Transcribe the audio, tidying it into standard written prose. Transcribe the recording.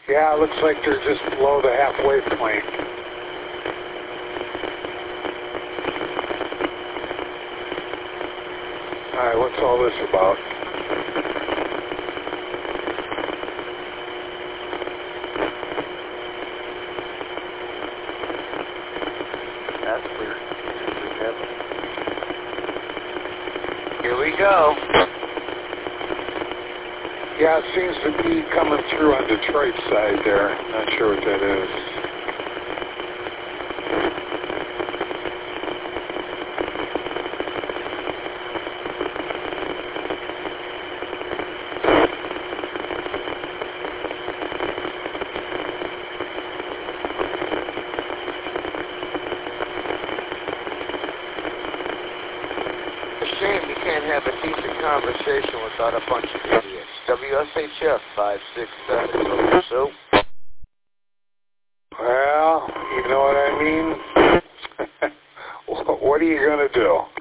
Yeah, it looks like they're just below the halfway point. All right, what's all this about? That's weird. Here we go. Yeah, it seems to be coming through on Detroit side there. Not sure what that is. Shame you can't have a decent conversation without a bunch of idiots. WSHF 567. So. Well, you know what I mean? What are you going to do?